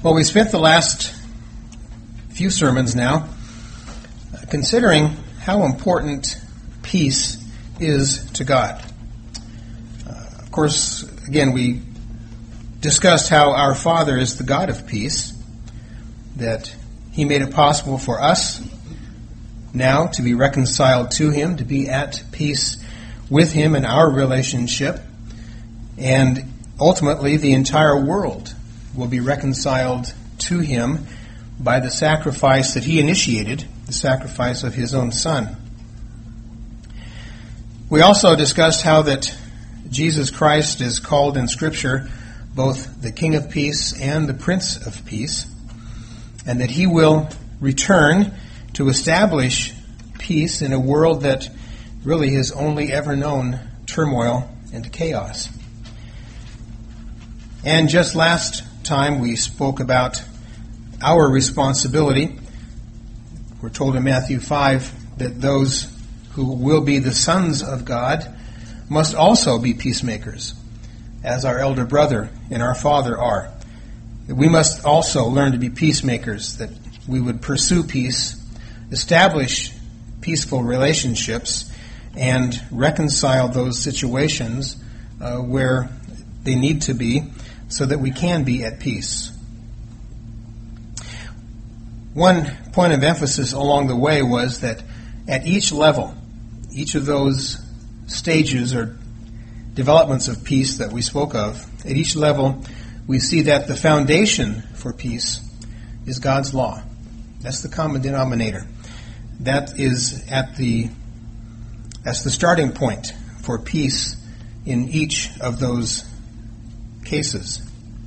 Well, we spent the last few sermons now considering how important peace is to God. Of course, again, we discussed how our Father is the God of peace, that He made it possible for us now to be reconciled to Him, to be at peace with Him in our relationship, and ultimately the entire world will be reconciled to Him by the sacrifice that He initiated, the sacrifice of His own Son. We also discussed how that Jesus Christ is called in Scripture both the King of Peace and the Prince of Peace, and that He will return to establish peace in a world that really has only ever known turmoil and chaos. And just last time we spoke about our responsibility. We're told in Matthew 5 that those who will be the sons of God must also be peacemakers, as our elder brother and our father are. We must also learn to be peacemakers, that we would pursue peace, establish peaceful relationships, and reconcile those situations where they need to be, so that we can be at peace. One point of emphasis along the way was that at each level, each of those stages or developments of peace that we spoke of, at each level we see that the foundation for peace is God's law. That's the common denominator. That's the starting point for peace in each of those cases.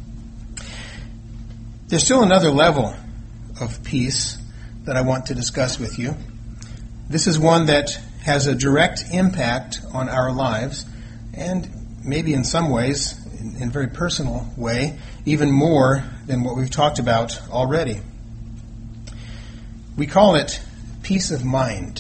There's still another level of peace that I want to discuss with you. This is one that has a direct impact on our lives, and maybe in some ways, in a very personal way, even more than what we've talked about already. We call it peace of mind.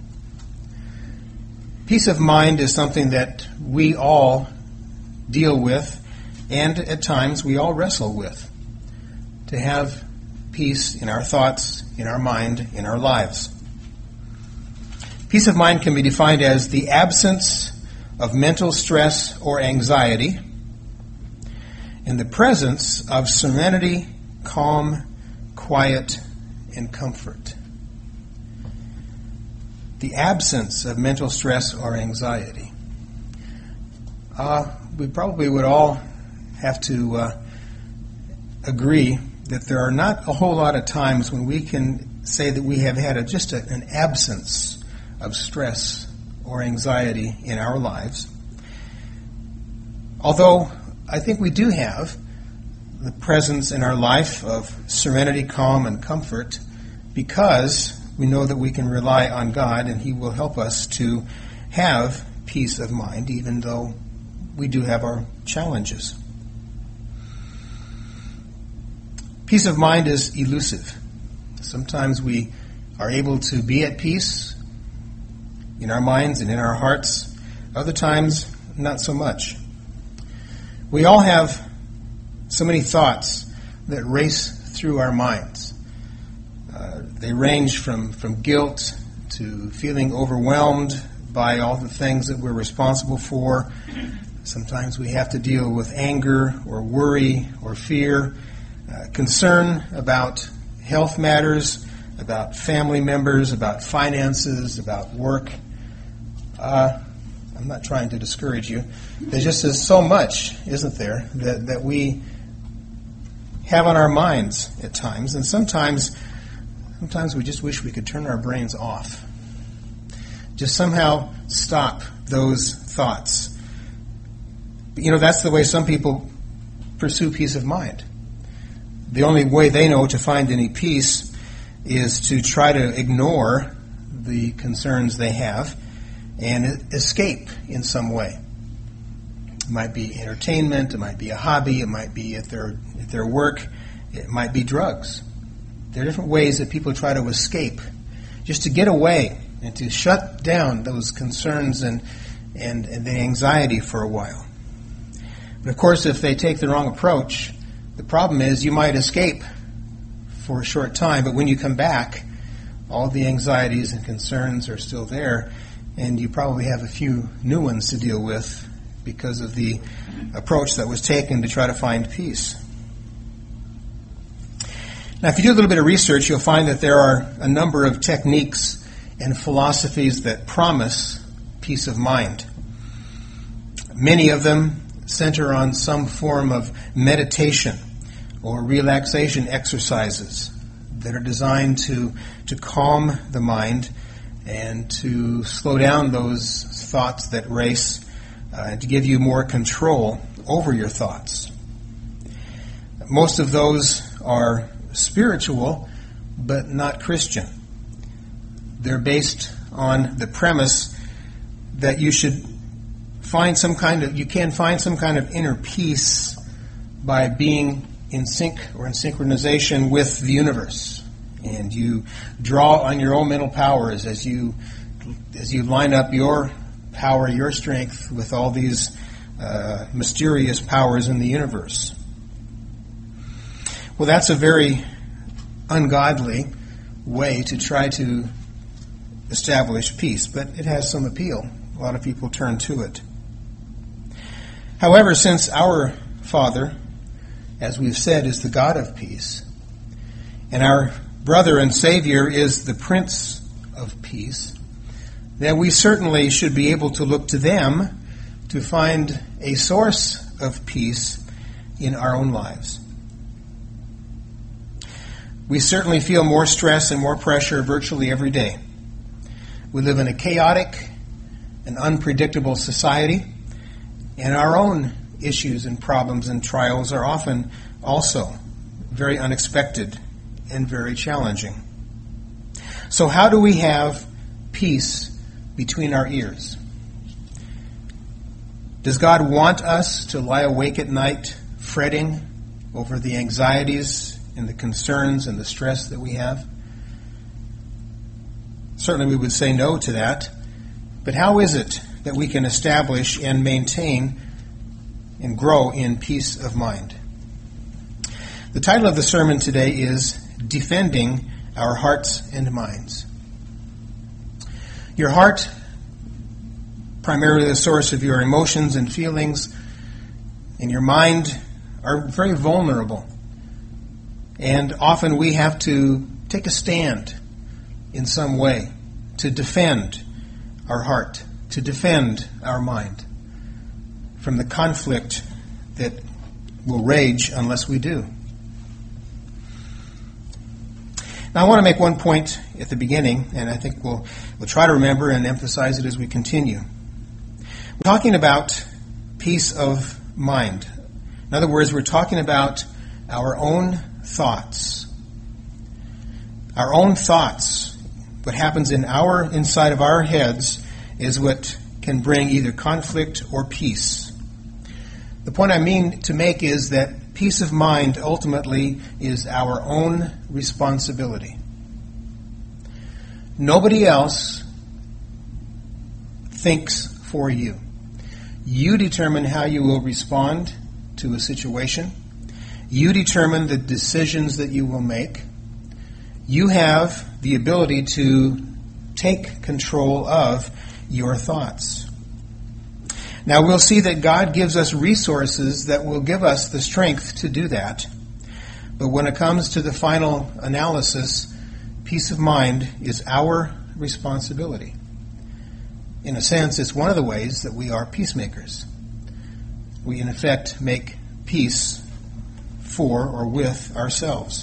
Peace of mind is something that we all deal with, and at times we all wrestle with. To have peace in our thoughts, in our mind, in our lives. Peace of mind can be defined as the absence of mental stress or anxiety in the presence of serenity, calm, quiet, and comfort. The absence of mental stress or anxiety. We probably would all have to agree that there are not a whole lot of times when we can say that we have had an absence of stress or anxiety in our lives. Although I think we do have the presence in our life of serenity, calm, and comfort, because we know that we can rely on God and He will help us to have peace of mind, even though we do have our challenges. Peace of mind is elusive. Sometimes we are able to be at peace in our minds and in our hearts. Other times, not so much. We all have so many thoughts that race through our minds. They range from guilt to feeling overwhelmed by all the things that we're responsible for. Sometimes we have to deal with anger or worry or fear, concern about health matters, about family members, about finances, about work. I'm not trying to discourage you. There just is so much, isn't there, that we have on our minds at times. And sometimes we just wish we could turn our brains off. Just somehow stop those thoughts. But, that's the way some people pursue peace of mind. The only way they know to find any peace is to try to ignore the concerns they have and escape in some way. It might be entertainment, it might be a hobby, it might be at their work, it might be drugs. There are different ways that people try to escape, just to get away and to shut down those concerns and the anxiety for a while. But of course, if they take the wrong approach, The problem is you might escape for a short time, but when you come back, all the anxieties and concerns are still there, and you probably have a few new ones to deal with because of the approach that was taken to try to find peace. Now, if you do a little bit of research, you'll find that there are a number of techniques and philosophies that promise peace of mind. Many of them center on some form of meditation or relaxation exercises that are designed to calm the mind and to slow down those thoughts that race and to give you more control over your thoughts. Most of those are spiritual, but not Christian. They're based on the premise that you can find some kind of inner peace by being in sync or in synchronization with the universe. And you draw on your own mental powers as you line up your power, your strength with all these mysterious powers in the universe. Well, that's a very ungodly way to try to establish peace, but it has some appeal. A lot of people turn to it. However, since our Father, as we've said, is the God of peace, and our brother and Savior is the Prince of Peace, then we certainly should be able to look to them to find a source of peace in our own lives. We certainly feel more stress and more pressure virtually every day. We live in a chaotic and unpredictable society, and our own issues and problems and trials are often also very unexpected and very challenging. So how do we have peace between our ears? Does God want us to lie awake at night fretting over the anxieties and the concerns and the stress that we have? Certainly we would say no to that. But how is it that we can establish and maintain and grow in peace of mind? The title of the sermon today is Defending Our Hearts and Minds. Your heart, primarily the source of your emotions and feelings, and your mind are very vulnerable. And often we have to take a stand in some way to defend our heart, to defend our mind from the conflict that will rage unless we do. Now, I want to make one point at the beginning, and I think we'll try to remember and emphasize it as we continue. We're talking about peace of mind. In other words, we're talking about our own thoughts. Our own thoughts, what happens inside of our heads, is what can bring either conflict or peace. The point I mean to make is that peace of mind ultimately is our own responsibility. Nobody else thinks for you. You determine how you will respond to a situation. You determine the decisions that you will make. You have the ability to take control of your thoughts. Now, we'll see that God gives us resources that will give us the strength to do that. But when it comes to the final analysis, peace of mind is our responsibility. In a sense, it's one of the ways that we are peacemakers. We, in effect, make peace for or with ourselves.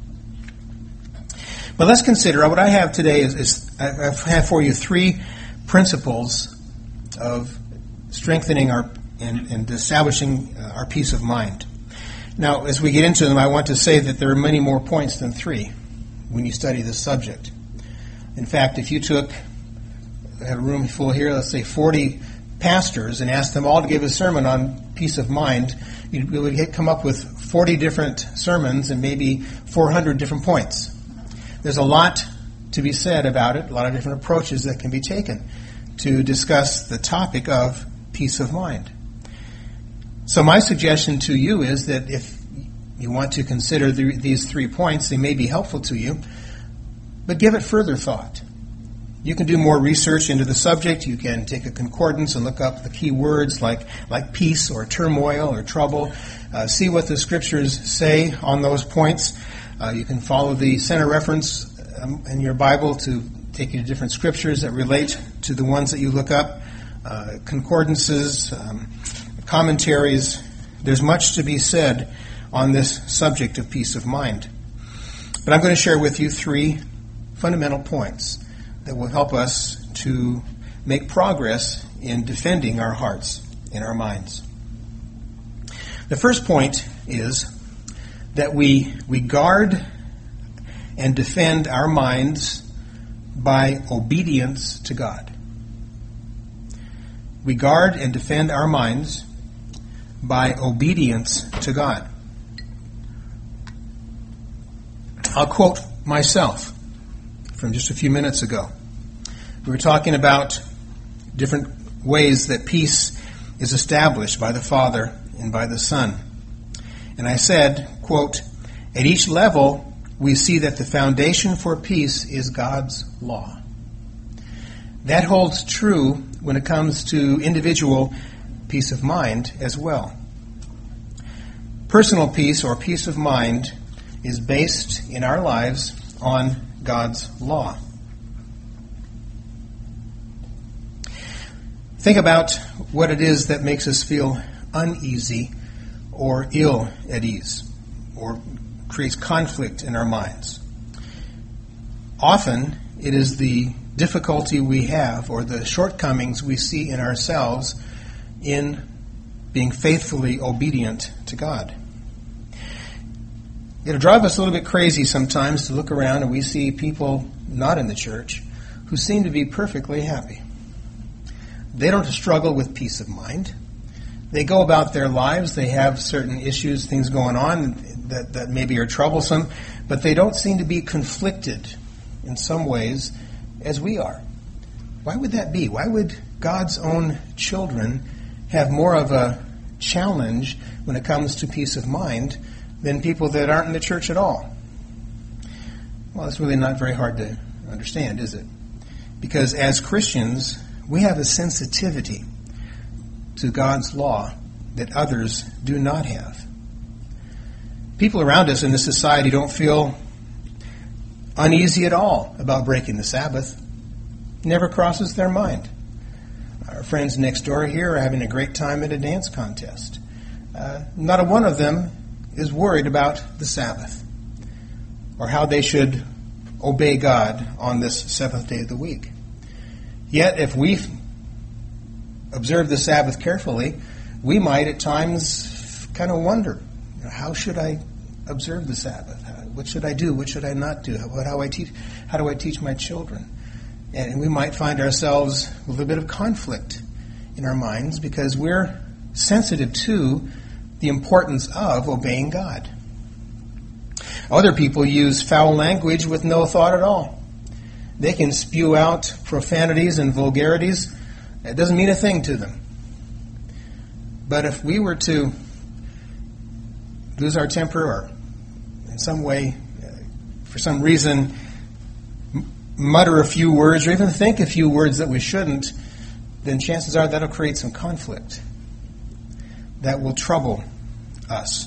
But let's consider, what I have today is I have for you 3 principles of strengthening and establishing our peace of mind. Now, as we get into them, I want to say that there are many more points than 3 when you study this subject. In fact, if you had a room full here, let's say 40 pastors, and asked them all to give a sermon on peace of mind, you would come up with 40 different sermons and maybe 400 different points. There's a lot to be said about it, a lot of different approaches that can be taken to discuss the topic of peace of mind. So my suggestion to you is that if you want to consider these 3 points. They may be helpful to you, but give it further thought. You can do more research into the subject. You can take a concordance and look up the key words like peace or turmoil or trouble. See what the Scriptures say on those points. You can follow the center reference in your Bible to take you to different Scriptures that relate to the ones that you look up. Concordances, commentaries. There's much to be said on this subject of peace of mind. But I'm going to share with you 3 fundamental points that will help us to make progress in defending our hearts and our minds. The first point is that we guard and defend our minds by obedience to God. We guard and defend our minds by obedience to God. I'll quote myself from just a few minutes ago. We were talking about different ways that peace is established by the Father and by the Son. And I said, quote, at each level, we see that the foundation for peace is God's law. That holds true when it comes to individual peace of mind as well. Personal peace or peace of mind is based in our lives on God's law. Think about what it is that makes us feel uneasy or ill at ease or creates conflict in our minds. Often it is the difficulty we have or the shortcomings we see in ourselves in being faithfully obedient to God. It'll drive us a little bit crazy sometimes to look around and we see people not in the church who seem to be perfectly happy. They don't struggle with peace of mind. They go about their lives. They have certain issues, things going on that maybe are troublesome, but they don't seem to be conflicted in some ways as we are. Why would that be? Why would God's own children have more of a challenge when it comes to peace of mind than people that aren't in the church at all? Well, it's really not very hard to understand, is it? Because as Christians, we have a sensitivity to God's law that others do not have. People around us in this society don't feel uneasy at all about breaking the Sabbath. Never crosses their mind. Our friends next door here are having a great time at a dance contest. Not a one of them is worried about the Sabbath or how they should obey God on this seventh day of the week. Yet, if we observe the Sabbath carefully, we might at times kind of wonder, how should I observe the Sabbath? What should I do? What should I not do? How do I teach my children? And we might find ourselves with a bit of conflict in our minds because we're sensitive to the importance of obeying God. Other people use foul language with no thought at all. They can spew out profanities and vulgarities. It doesn't mean a thing to them. But if we were to lose our temper or in some way, for some reason, mutter a few words or even think a few words that we shouldn't, then chances are that'll create some conflict that will trouble us.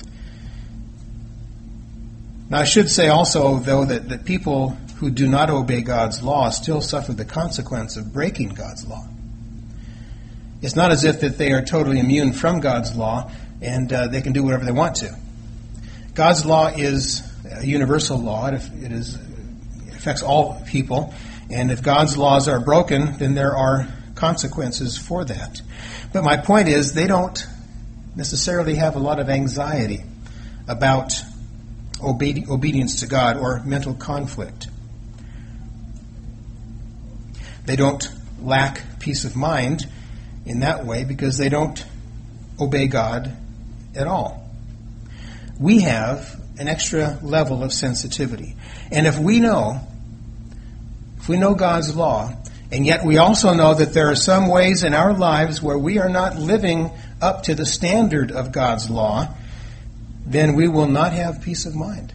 Now, I should say also, though, that people who do not obey God's law still suffer the consequence of breaking God's law. It's not as if that they are totally immune from God's law and they can do whatever they want to. God's law is a universal law. It affects all people. And if God's laws are broken, then there are consequences for that. But my point is, they don't necessarily have a lot of anxiety about obedience to God or mental conflict. They don't lack peace of mind in that way because they don't obey God at all. We have an extra level of sensitivity. And if we know God's law, and yet we also know that there are some ways in our lives where we are not living up to the standard of God's law, then we will not have peace of mind.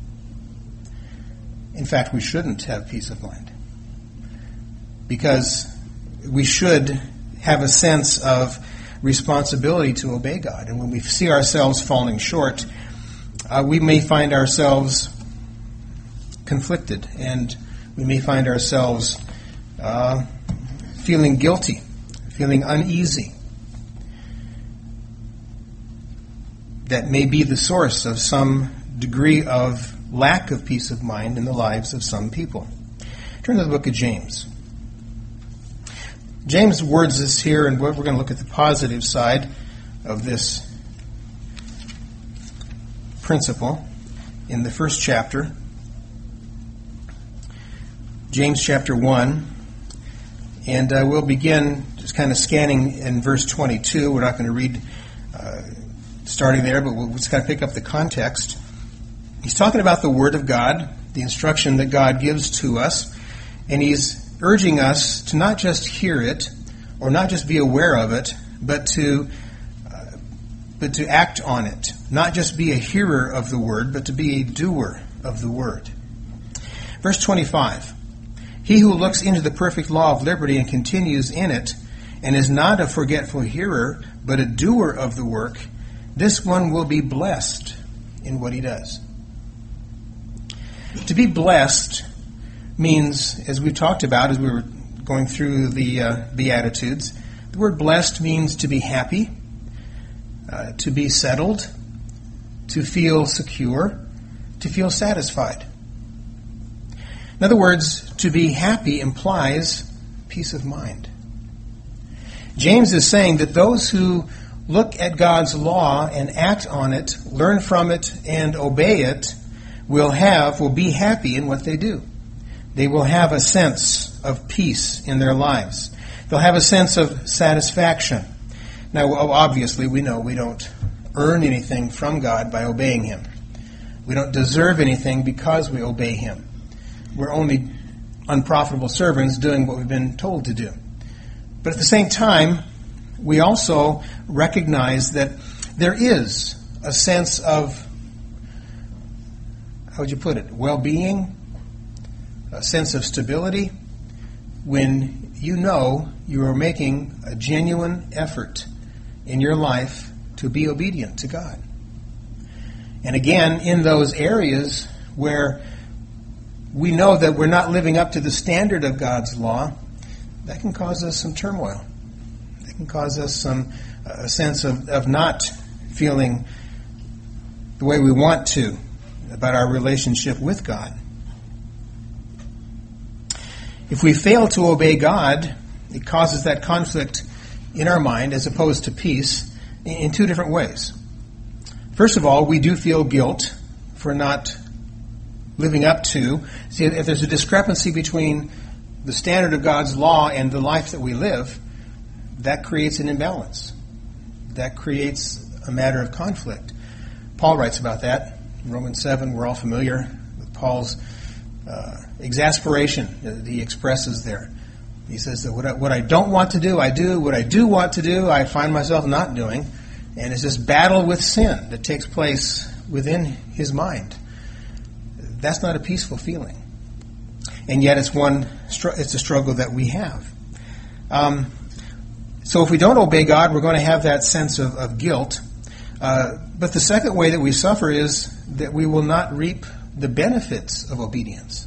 In fact, we shouldn't have peace of mind, because we should have a sense of responsibility to obey God. And when we see ourselves falling short, we may find ourselves conflicted, and we may find ourselves feeling guilty, feeling uneasy. That may be the source of some degree of lack of peace of mind in the lives of some people. Turn to the book of James. James words this here, and we're going to look at the positive side of this principle in the first chapter. James chapter 1. And we'll begin just kind of scanning in verse 22. We're not going to read starting there, but we'll just kind of pick up the context. He's talking about the Word of God, the instruction that God gives to us, and he's urging us to not just hear it or not just be aware of it, but to act on it. Not just be a hearer of the Word, but to be a doer of the Word. Verse 25. He who looks into the perfect law of liberty and continues in it, and is not a forgetful hearer, but a doer of the work, this one will be blessed in what he does. To be blessed means, as we talked about as we were going through the Beatitudes, the word blessed means to be happy, to be settled, to feel secure, to feel satisfied. In other words, to be happy implies peace of mind. James is saying that those who look at God's law and act on it, learn from it, and obey it, will be happy in what they do. They will have a sense of peace in their lives. They'll have a sense of satisfaction. Now, obviously, we know we don't earn anything from God by obeying Him. We don't deserve anything because we obey Him. We're only unprofitable servants doing what we've been told to do. But at the same time, we also recognize that there is a sense of, how would you put it, well-being, a sense of stability, when you know you are making a genuine effort in your life to be obedient to God. And again, in those areas where we know that we're not living up to the standard of God's law, that can cause us some turmoil. That can cause us a sense of not feeling the way we want to about our relationship with God. If we fail to obey God, it causes that conflict in our mind as opposed to peace in two different ways. First of all, we do feel guilt for not living up to. See, if there's a discrepancy between the standard of God's law and the life that we live, that creates an imbalance. That creates a matter of conflict. Paul writes about that in Romans 7. We're all familiar with Paul's exasperation that he expresses there. He says that what I don't want to do, I do. What I do want to do, I find myself not doing. And it's this battle with sin that takes place within his mind. That's not a peaceful feeling. And yet it's a struggle that we have. So if we don't obey God, we're going to have that sense of guilt. But the second way that we suffer is that we will not reap the benefits of obedience.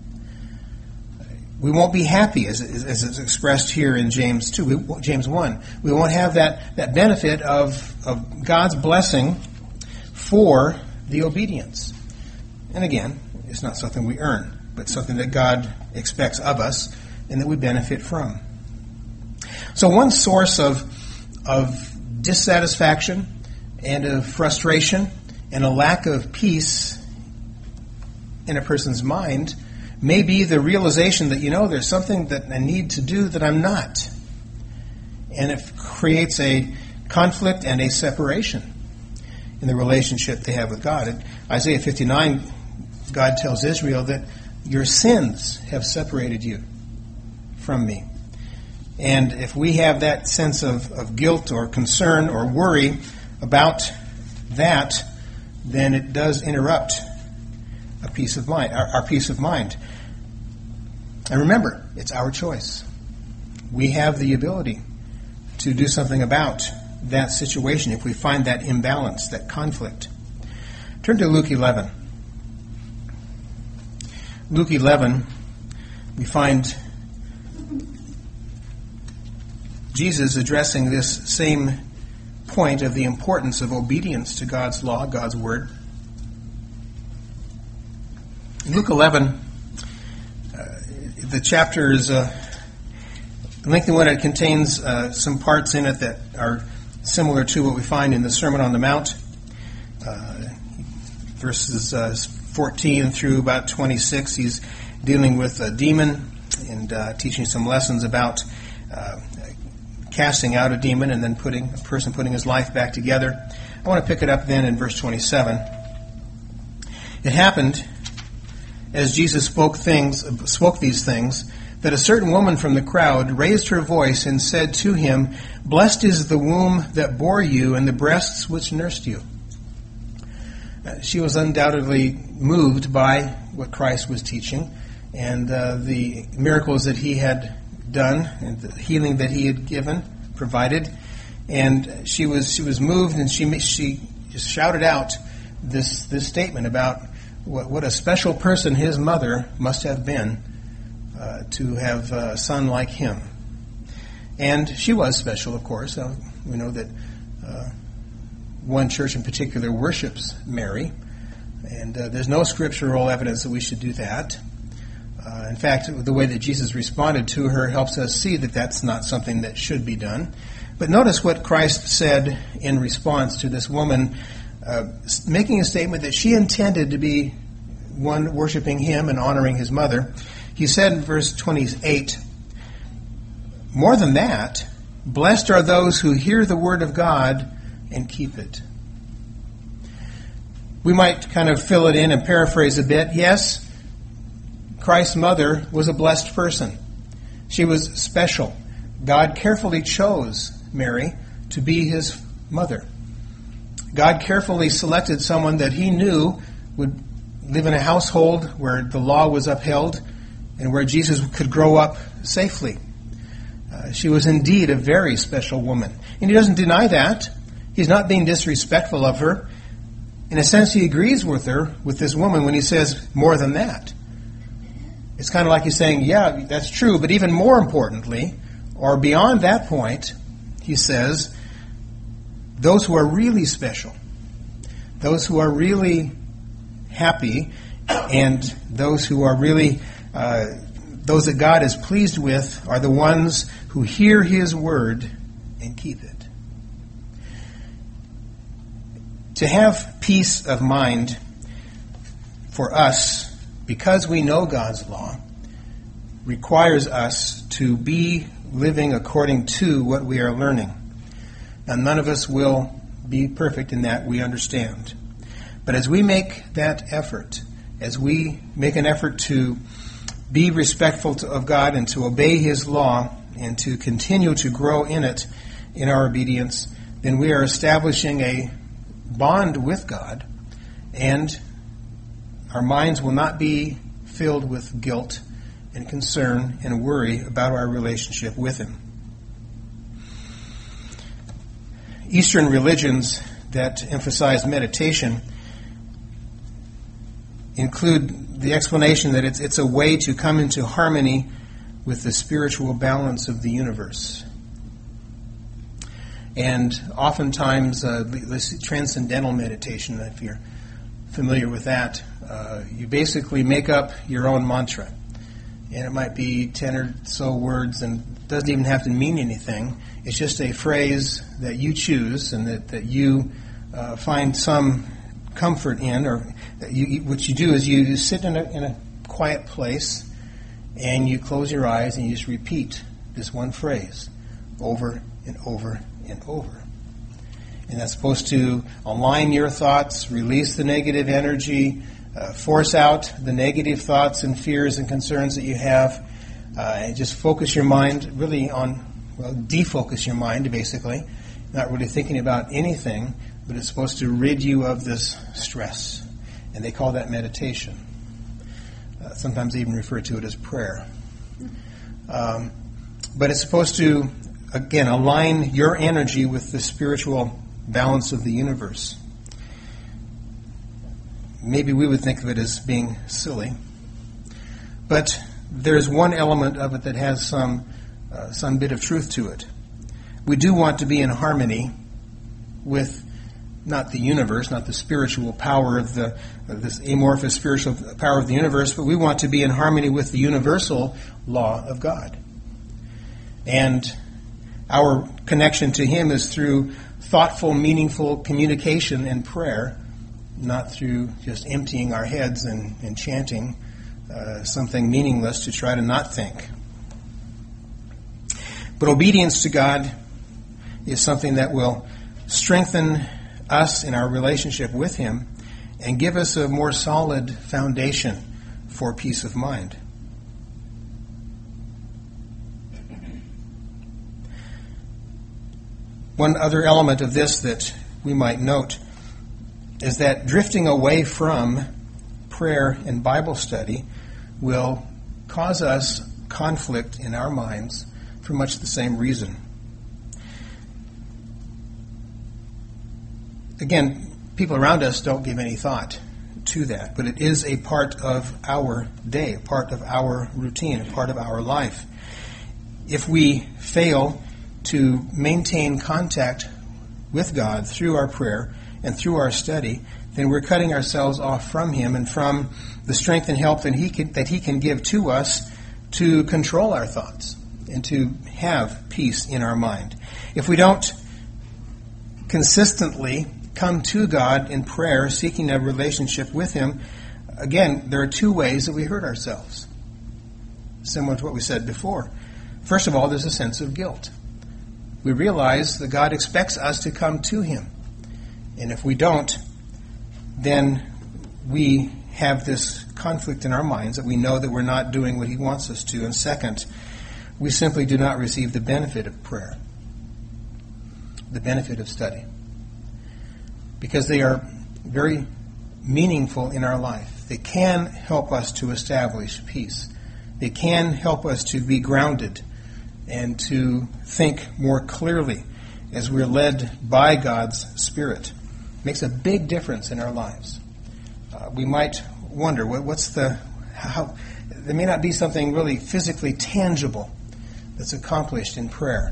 We won't be happy, as it's expressed here in James 1. We won't have that benefit of God's blessing for the obedience. And again, it's not something we earn, but something that God expects of us and that we benefit from. So one source of dissatisfaction and of frustration and a lack of peace in a person's mind may be the realization that, there's something that I need to do that I'm not. And it creates a conflict and a separation in the relationship they have with God. In Isaiah 59, God tells Israel that your sins have separated you from me. And if we have that sense of guilt or concern or worry about that, then it does interrupt a peace of mind, our peace of mind. And remember, it's our choice. We have the ability to do something about that situation if we find that imbalance, that conflict. Turn to Luke 11. Luke 11, we find Jesus addressing this same point of the importance of obedience to God's law, God's word. In Luke 11, the chapter is a lengthy one. It contains some parts in it that are similar to what we find in the Sermon on the Mount, verses 14 through about 26. He's dealing with a demon and teaching some lessons about casting out a demon and then putting his life back together. I want to pick it up then in verse 27. It happened, as Jesus spoke these things, that a certain woman from the crowd raised her voice and said to him, "Blessed is the womb that bore you and the breasts which nursed you." She was undoubtedly moved by what Christ was teaching and the miracles that he had done and the healing that he had provided. And she was moved, and she just shouted out this statement about what a special person his mother must have been to have a son like him. And she was special, of course. We know that one church in particular worships Mary, and there's no scriptural evidence that we should do that. In fact, the way that Jesus responded to her helps us see that that's not something that should be done. But notice what Christ said in response to this woman making a statement that she intended to be one worshiping him and honoring his mother. He said in verse 28, "More than that, blessed are those who hear the word of God and keep it." We might kind of fill it in and paraphrase a bit. Yes, Christ's mother was a blessed person. She was special. God carefully chose Mary to be his mother. God carefully selected someone that he knew would live in a household where the law was upheld and where Jesus could grow up safely. She was indeed a very special woman. And he doesn't deny that. He's not being disrespectful of her. In a sense, he agrees with her, with this woman, when he says, "More than that." It's kind of like he's saying, yeah, that's true, but even more importantly, or beyond that point, he says, those who are really special, those who are really happy, and those who are really, those that God is pleased with, are the ones who hear his word and keep it. To have peace of mind for us, because we know God's law, requires us to be living according to what we are learning. Now, none of us will be perfect in that, we understand. But as we make that effort, as we make an effort to be respectful of God and to obey his law and to continue to grow in it, in our obedience, then we are establishing a bond with God, and our minds will not be filled with guilt and concern and worry about our relationship with him. Eastern religions that emphasize meditation include the explanation that it's a way to come into harmony with the spiritual balance of the universe. And oftentimes, this transcendental meditation, if you're familiar with that, you basically make up your own mantra. And it might be 10 or so words and doesn't even have to mean anything. It's just a phrase that you choose and that you find some comfort in. Or what you do is you sit in a quiet place and you close your eyes and you just repeat this one phrase over and over and over. And that's supposed to align your thoughts, release the negative energy, force out the negative thoughts and fears and concerns that you have, and just focus your mind really on, defocus your mind, basically, not really thinking about anything but it's supposed to rid you of this stress. And they call that meditation. Sometimes they even refer to it as prayer. But it's supposed to, again, align your energy with the spiritual balance of the universe. Maybe we would think of it as being silly, but there's one element of it that has some bit of truth to it. We do want to be in harmony with not the universe, not the spiritual power of this amorphous spiritual power of the universe, but we want to be in harmony with the universal law of God. And our connection to Him is through thoughtful, meaningful communication and prayer, not through just emptying our heads and chanting something meaningless to try to not think. But obedience to God is something that will strengthen us in our relationship with Him and give us a more solid foundation for peace of mind. One other element of this that we might note is that drifting away from prayer and Bible study will cause us conflict in our minds for much the same reason. Again, people around us don't give any thought to that, but it is a part of our day, a part of our routine, a part of our life. If we fail to maintain contact with God through our prayer and through our study, then we're cutting ourselves off from Him and from the strength and help that He can give to us to control our thoughts and to have peace in our mind. If we don't consistently come to God in prayer, seeking a relationship with Him, again, there are two ways that we hurt ourselves, similar to what we said before. First of all, there's a sense of guilt. We realize that God expects us to come to Him. And if we don't, then we have this conflict in our minds that we know that we're not doing what He wants us to. And second, we simply do not receive the benefit of prayer, the benefit of study, because they are very meaningful in our life. They can help us to establish peace. They can help us to be grounded and to think more clearly as we're led by God's Spirit. It makes a big difference in our lives. We might wonder, there may not be something really physically tangible that's accomplished in prayer.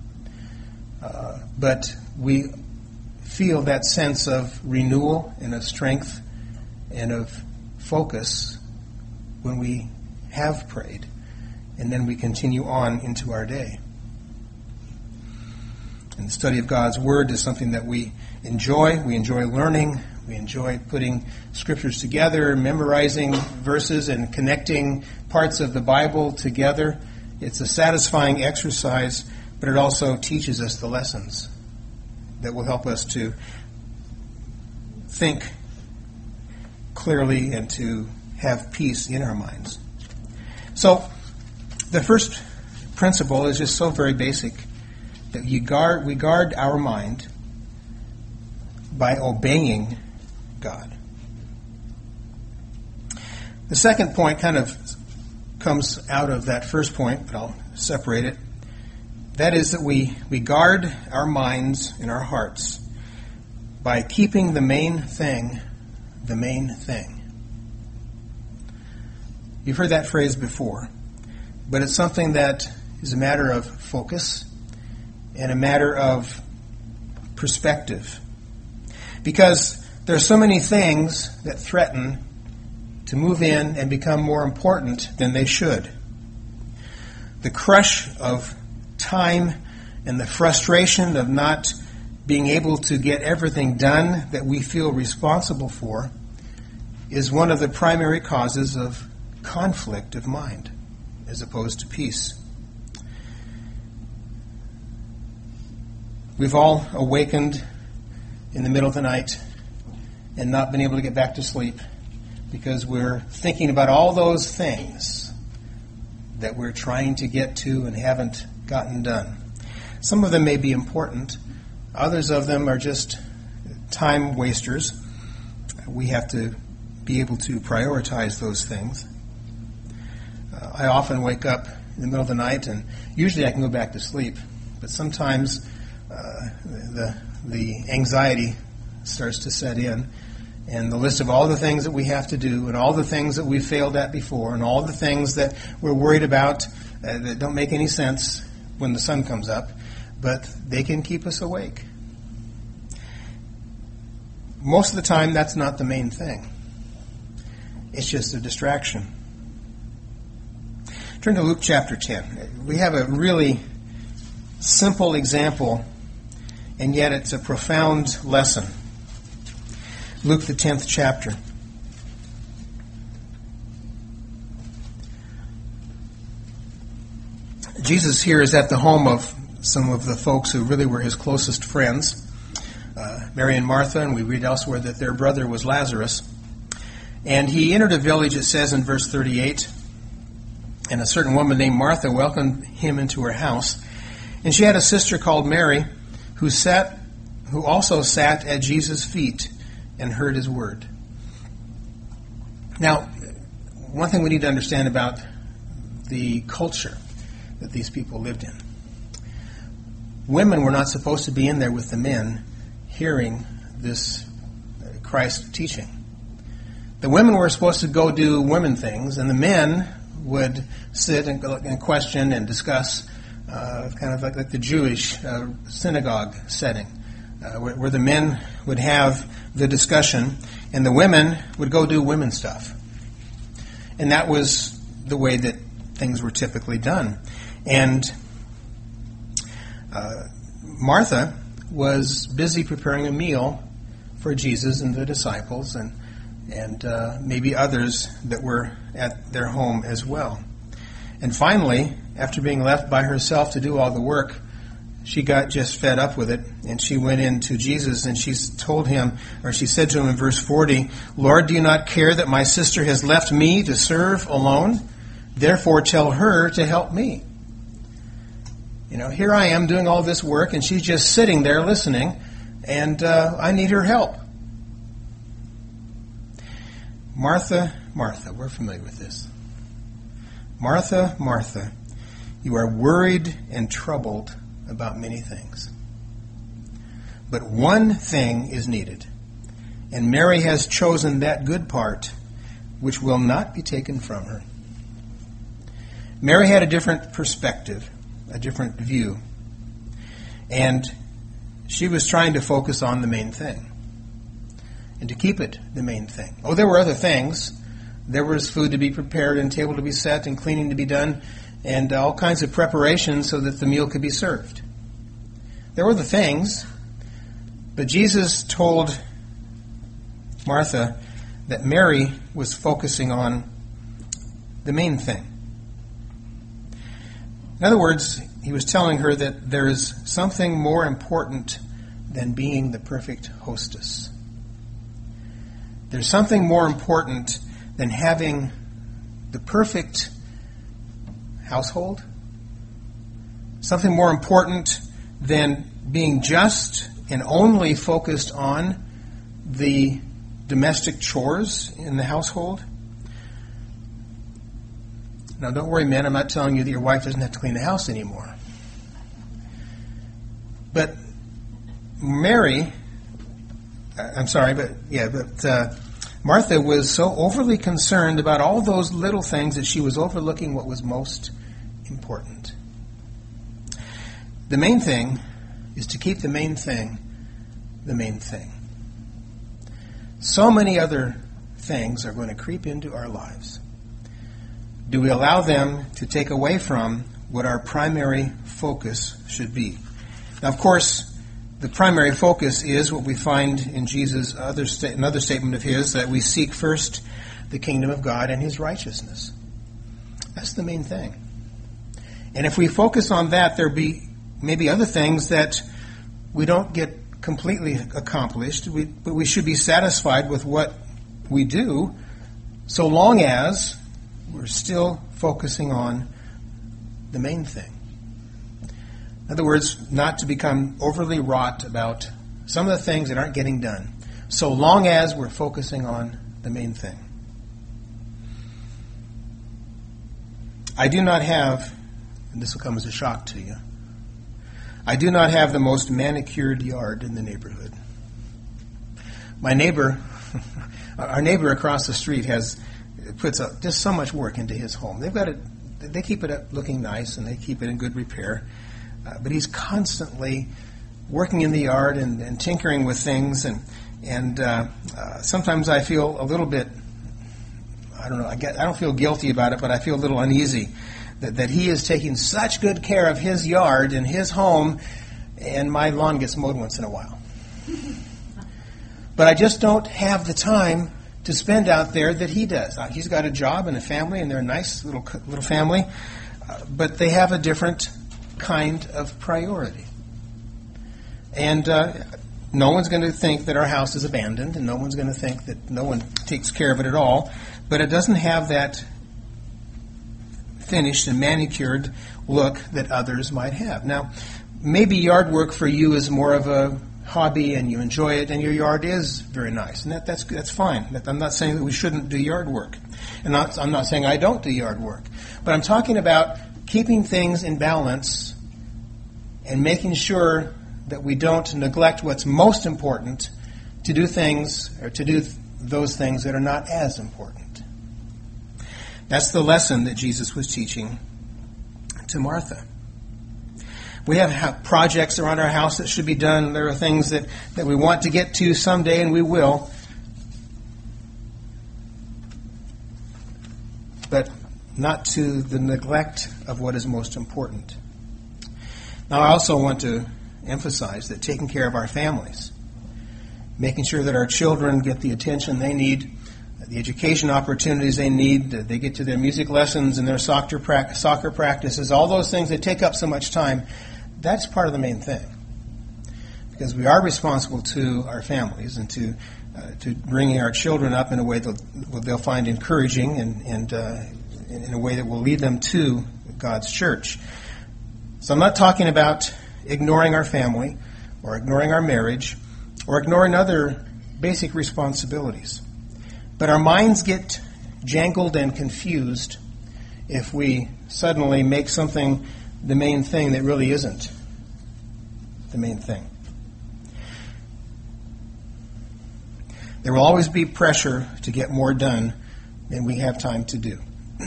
But we feel that sense of renewal and of strength and of focus when we have prayed, and then we continue on into our day. And the study of God's Word is something that we enjoy. We enjoy learning. We enjoy putting scriptures together, memorizing verses, and connecting parts of the Bible together. It's a satisfying exercise, but it also teaches us the lessons that will help us to think clearly and to have peace in our minds. So, the first principle is just so very basic, that we guard our mind by obeying God. The second point kind of comes out of that first point, but I'll separate it. That is that we guard our minds and our hearts by keeping the main thing the main thing. You've heard that phrase before, but it's something that is a matter of focus and a matter of perspective. Because there are so many things that threaten to move in and become more important than they should. The crush of time and the frustration of not being able to get everything done that we feel responsible for is one of the primary causes of conflict of mind as opposed to peace. We've all awakened in the middle of the night and not been able to get back to sleep because we're thinking about all those things that we're trying to get to and haven't gotten done. Some of them may be important. Others of them are just time wasters. We have to be able to prioritize those things. I often wake up in the middle of the night, and usually I can go back to sleep. But sometimes the anxiety starts to set in, and the list of all the things that we have to do, and all the things that we've failed at before, and all the things that we're worried about that don't make any sense when the sun comes up, but they can keep us awake. Most of the time, that's not the main thing. It's just a distraction. Turn to Luke chapter 10. We have a really simple example, and yet it's a profound lesson. Luke, the 10th chapter. Jesus here is at the home of some of the folks who really were his closest friends, Mary and Martha, and we read elsewhere that their brother was Lazarus. And he entered a village, it says in verse 38, and a certain woman named Martha welcomed him into her house. And she had a sister called Mary, who also sat at Jesus' feet and heard his word. Now, one thing we need to understand about the culture that these people lived in. Women were not supposed to be in there with the men hearing this Christ teaching. The women were supposed to go do women things, and the men would sit and question and discuss, kind of like the Jewish synagogue setting, where the men would have the discussion, and the women would go do women stuff. And that was the way that things were typically done. And Martha was busy preparing a meal for Jesus and the disciples, and maybe others that were at their home as well. And finally, after being left by herself to do all the work, she got just fed up with it, and she went in to Jesus, and she said to him in verse 40, "Lord, do you not care that my sister has left me to serve alone? Therefore tell her to help me." Here I am doing all this work, and she's just sitting there listening, and I need her help. Martha, Martha, we're familiar with this. Martha, Martha, you are worried and troubled about many things. But one thing is needed, and Mary has chosen that good part, which will not be taken from her. Mary had a different perspective, a different view, and she was trying to focus on the main thing, and to keep it the main thing. Oh, there were other things. There was food to be prepared and table to be set and cleaning to be done and all kinds of preparations so that the meal could be served. There were the things, but Jesus told Martha that Mary was focusing on the main thing. In other words, he was telling her that there is something more important than being the perfect hostess. There's something more important than having the perfect household. Something more important than being just and only focused on the domestic chores in the household. Now, don't worry, men, I'm not telling you that your wife doesn't have to clean the house anymore. But Martha was so overly concerned about all those little things that she was overlooking what was most important. The main thing is to keep the main thing the main thing. So many other things are going to creep into our lives. Do we allow them to take away from what our primary focus should be? Now, of course, the primary focus is what we find in Jesus' another statement of his, that we seek first the kingdom of God and his righteousness. That's the main thing. And if we focus on that, there'll be maybe other things that we don't get completely accomplished, but we should be satisfied with what we do, so long as we're still focusing on the main thing. In other words, not to become overly wrought about some of the things that aren't getting done, so long as we're focusing on the main thing. I do not have, and this will come as a shock to you, I do not have the most manicured yard in the neighborhood. My neighbor, our neighbor across the street puts just so much work into his home. They keep it up looking nice and they keep it in good repair, but he's constantly working in the yard and tinkering with things, and sometimes I feel a little bit, I don't know, I don't feel guilty about it, but I feel a little uneasy that he is taking such good care of his yard and his home, and my lawn gets mowed once in a while. But I just don't have the time to spend out there that he does. He's got a job and a family, and they're a nice little family, but they have a different kind of priority. And no one's going to think that our house is abandoned, and no one's going to think that no one takes care of it at all, but it doesn't have that finished and manicured look that others might have. Now, maybe yard work for you is more of a hobby and you enjoy it and your yard is very nice, and that's fine. I'm not saying that we shouldn't do yard work, and I'm not saying I don't do yard work, but I'm talking about keeping things in balance and making sure that we don't neglect what's most important to do those things that are not as important. That's the lesson that Jesus was teaching to Martha. We have projects around our house that should be done. There are things that we want to get to someday, and we will. But not to the neglect of what is most important. Now, I also want to emphasize that taking care of our families, making sure that our children get the attention they need, the education opportunities they need, they get to their music lessons and their soccer practices, all those things that take up so much time, that's part of the main thing. Because we are responsible to our families and to bringing our children up in a way that they'll find encouraging and in a way that will lead them to God's church. So I'm not talking about ignoring our family or ignoring our marriage or ignoring other basic responsibilities. But our minds get jangled and confused if we suddenly make something the main thing that really isn't the main thing. There will always be pressure to get more done than we have time to do.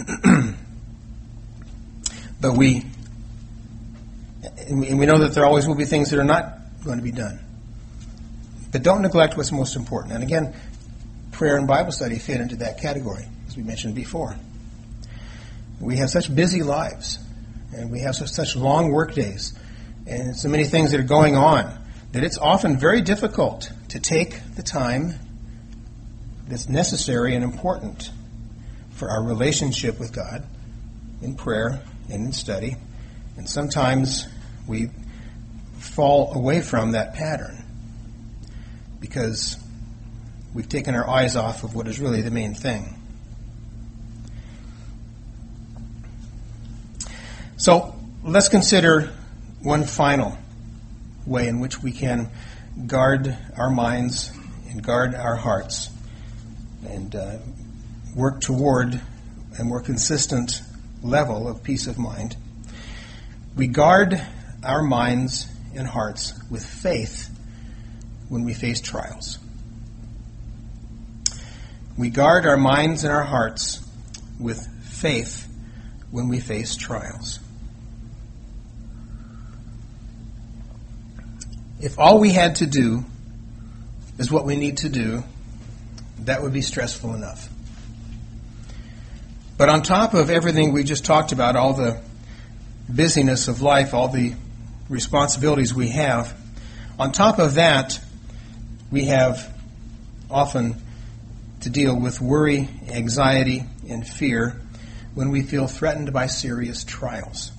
But we know that there always will be things that are not going to be done. But don't neglect what's most important. And again, prayer and Bible study fit into that category, as we mentioned before. We have such busy lives, and we have such long work days, and so many things that are going on, that it's often very difficult to take the time that's necessary and important for our relationship with God in prayer and in study. And sometimes we fall away from that pattern because we've taken our eyes off of what is really the main thing. So let's consider one final way in which we can guard our minds and guard our hearts and work toward a more consistent level of peace of mind. We guard our minds and hearts with faith when we face trials. We guard our minds and our hearts with faith when we face trials. If all we had to do is what we need to do, that would be stressful enough. But on top of everything we just talked about, all the busyness of life, all the responsibilities we have, on top of that, we have often to deal with worry, anxiety, and fear when we feel threatened by serious trials.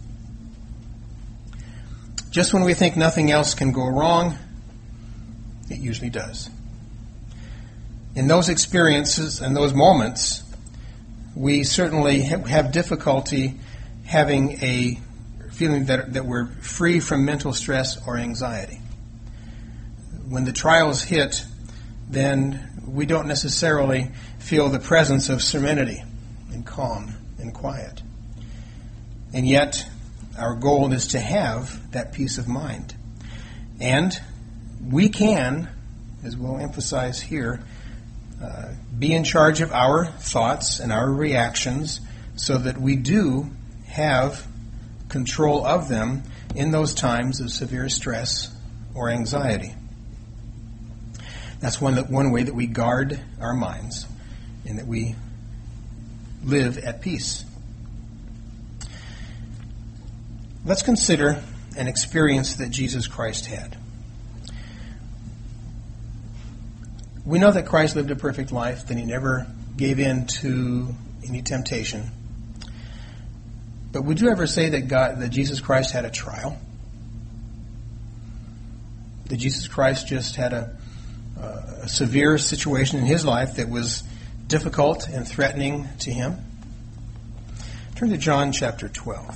Just when we think nothing else can go wrong, it usually does. In those experiences and those moments, we certainly have difficulty having a feeling that we're free from mental stress or anxiety. when the trials hit, then we don't necessarily feel the presence of serenity and calm and quiet. And yet, our goal is to have that peace of mind. And we can, as we'll emphasize here, be in charge of our thoughts and our reactions so that we do have control of them in those times of severe stress or anxiety. That's one way that we guard our minds and that we live at peace. Let's consider an experience that Jesus Christ had. We know that Christ lived a perfect life, that he never gave in to any temptation. But would you ever say that Jesus Christ had a trial? That Jesus Christ just had a severe situation in his life that was difficult and threatening to him? Turn to John chapter 12.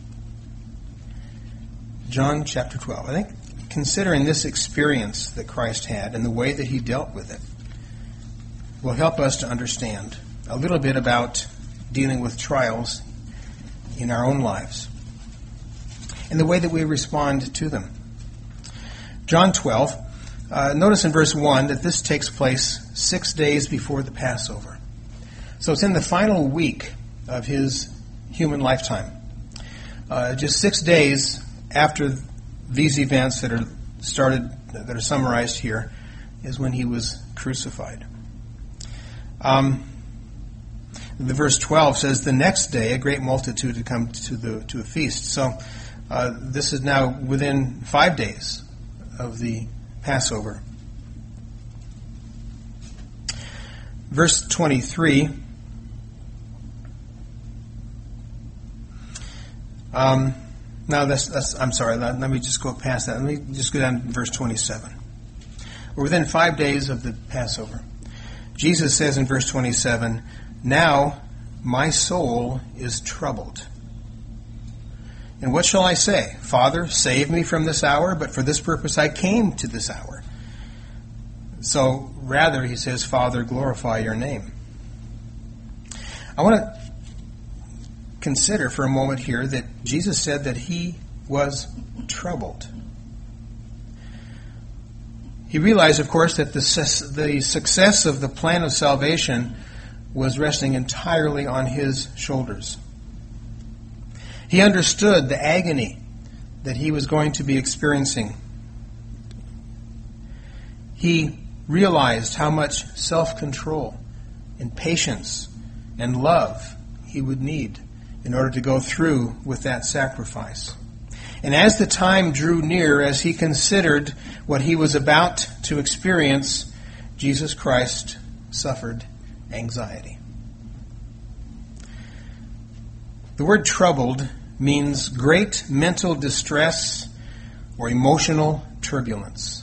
John chapter 12. I think considering this experience that Christ had and the way that he dealt with it will help us to understand a little bit about dealing with trials in our own lives and the way that we respond to them. John 12, notice in verse 1 that this takes place 6 days before the Passover. So it's in the final week of his human lifetime. Just 6 days after these events that are summarized here is when he was crucified. The verse 12 says, the next day a great multitude had come to a feast. So this is now within 5 days of the Passover. Verse 23. Now, I'm sorry, let me just go past that. Let me just go down to verse 27. We're within 5 days of the Passover. Jesus says in verse 27, now my soul is troubled. And what shall I say? Father, save me from this hour, but for this purpose I came to this hour. So, rather, he says, Father, glorify your name. I want to consider for a moment here that Jesus said that he was troubled. He realized, of course, that the success of the plan of salvation was resting entirely on his shoulders. He understood the agony that he was going to be experiencing. He realized how much self-control and patience and love he would need in order to go through with that sacrifice. And as the time drew near, as he considered what he was about to experience, Jesus Christ suffered anxiety. The word troubled means great mental distress or emotional turbulence.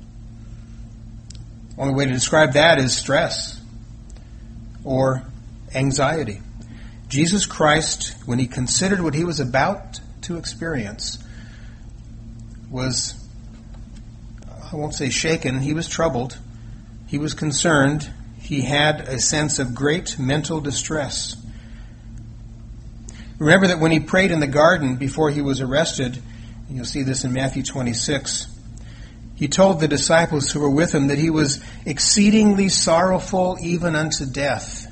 Only way to describe that is stress or anxiety. Jesus Christ, when he considered what he was about to experience, was, I won't say shaken, he was troubled, he was concerned, he had a sense of great mental distress. Remember that when he prayed in the garden before he was arrested, and you'll see this in Matthew 26, he told the disciples who were with him that he was exceedingly sorrowful even unto death.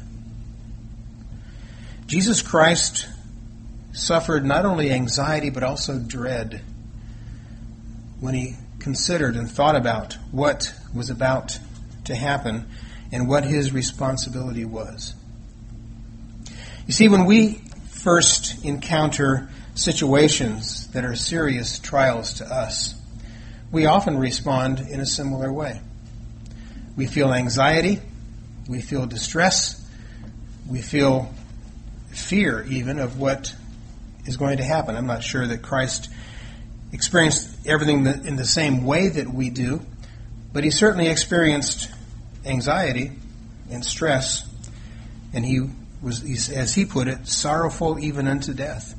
Jesus Christ suffered not only anxiety but also dread when he considered and thought about what was about to happen and what his responsibility was. You see, when we first encounter situations that are serious trials to us, we often respond in a similar way. We feel anxiety, we feel distress, we feel fear even of what is going to happen. I'm not sure that Christ experienced everything in the same way that we do, but he certainly experienced anxiety and stress, and he was, as he put it, sorrowful even unto death.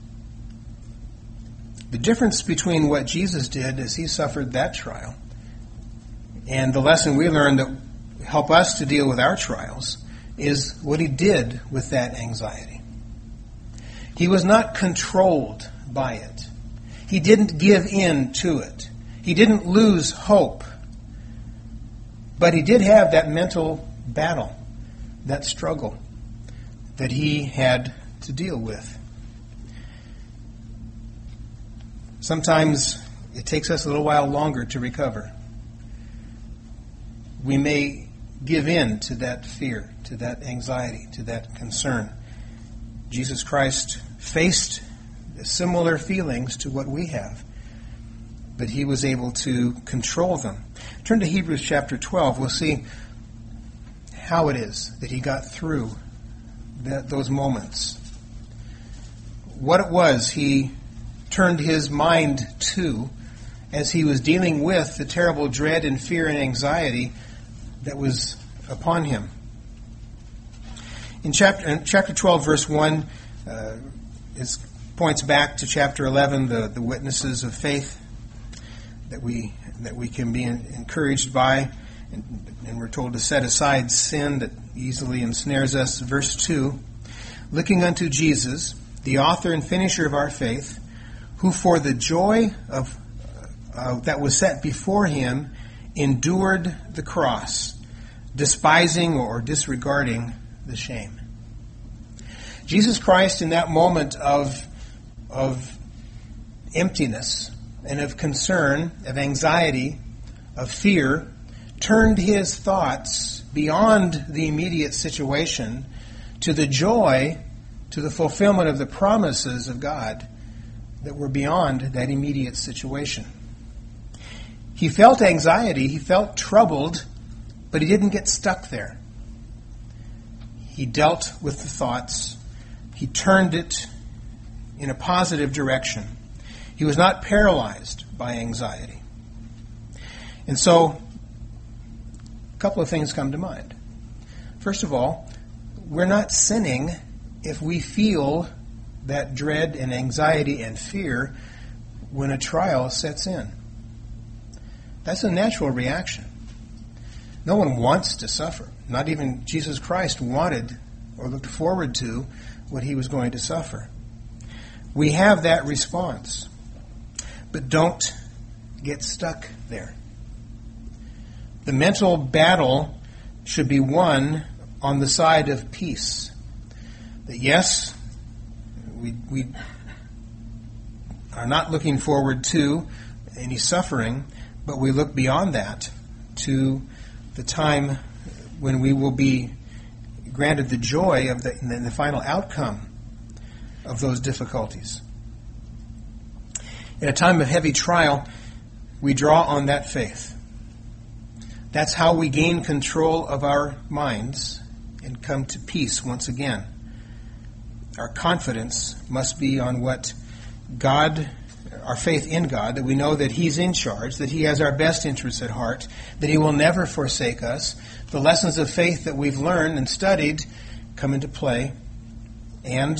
The difference between what Jesus did as he suffered that trial And the lesson we learned that help us to deal with our trials is what he did with that anxiety. He was not controlled by it. He didn't give in to it. He didn't lose hope. But he did have that mental battle, that struggle that he had to deal with. Sometimes it takes us a little while longer to recover. We may give in to that fear, to that anxiety, to that concern. Jesus Christ faced similar feelings to what we have, but he was able to control them. Turn to Hebrews chapter 12. We'll see how it is that he got through those moments. What it was he turned his mind to as he was dealing with the terrible dread and fear and anxiety that was upon him. In chapter 12, verse 1, points back to chapter 11, the witnesses of faith that we can be encouraged by, and we're told to set aside sin that easily ensnares us. Verse 2, looking unto Jesus, the author and finisher of our faith, who for the joy that was set before him endured the cross, despising or disregarding the shame. Jesus Christ, in that moment of emptiness and of concern, of anxiety, of fear, turned his thoughts beyond the immediate situation to the joy, to the fulfillment of the promises of God that were beyond that immediate situation. He felt anxiety, he felt troubled, but he didn't get stuck there. He dealt with the thoughts. He turned it in a positive direction. He was not paralyzed by anxiety. And so, a couple of things come to mind. First of all, we're not sinning if we feel that dread and anxiety and fear when a trial sets in. That's a natural reaction. No one wants to suffer. Not even Jesus Christ wanted or looked forward to what he was going to suffer. We have that response. But don't get stuck there. The mental battle should be won on the side of peace. That yes, we are not looking forward to any suffering, but we look beyond that to the time when we will be granted the joy of the final outcome of those difficulties. In a time of heavy trial, we draw on that faith. That's how we gain control of our minds and come to peace once again. Our confidence must be on what God, our faith in God, that we know that he's in charge, that he has our best interests at heart, that he will never forsake us. The lessons of faith that we've learned and studied come into play, and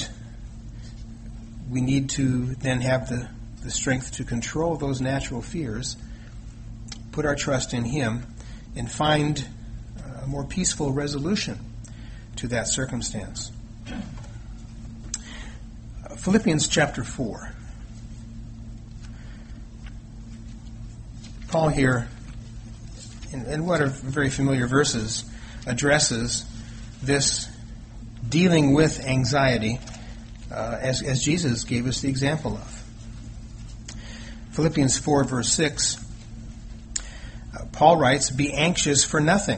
we need to then have the strength to control those natural fears, put our trust in him, and find a more peaceful resolution to that circumstance. Philippians chapter 4. Paul here, in what are very familiar verses, addresses this dealing with anxiety as Jesus gave us the example of. Philippians 4, verse 6, Paul writes, "Be anxious for nothing."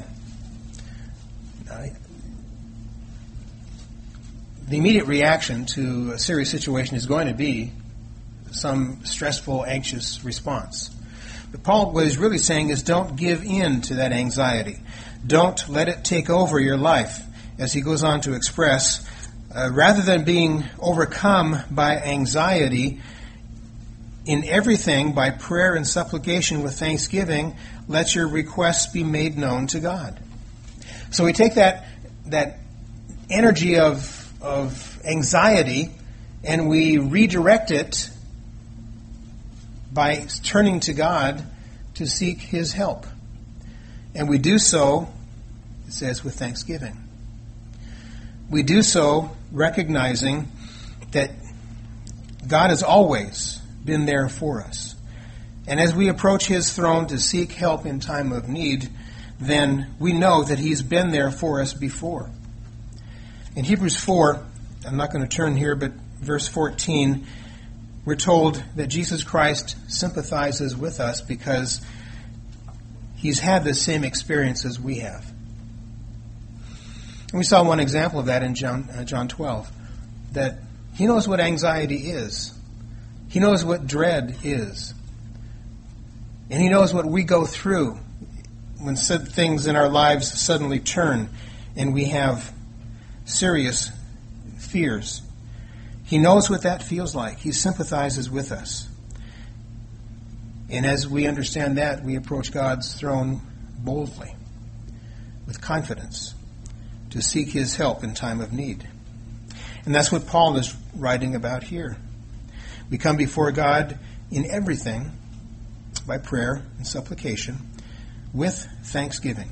The immediate reaction to a serious situation is going to be some stressful, anxious response. But Paul, what he's really saying is don't give in to that anxiety. Don't let it take over your life, as he goes on to express. Rather than being overcome by anxiety, in everything, by prayer and supplication with thanksgiving, let your requests be made known to God. So we take that energy of anxiety and we redirect it by turning to God to seek his help. And we do so, it says, with thanksgiving. We do so recognizing that God has always been there for us. And as we approach His throne to seek help in time of need, then we know that He's been there for us before. In Hebrews 4, I'm not going to turn here, but verse 14, we're told that Jesus Christ sympathizes with us because He's had the same experience as we have. And we saw one example of that in John 12, that He knows what anxiety is. He knows what dread is. And He knows what we go through when things in our lives suddenly turn and we have serious fears. He knows what that feels like. He sympathizes with us. And as we understand that, we approach God's throne boldly, with confidence, to seek His help in time of need. And that's what Paul is writing about here. We come before God in everything by prayer and supplication with thanksgiving.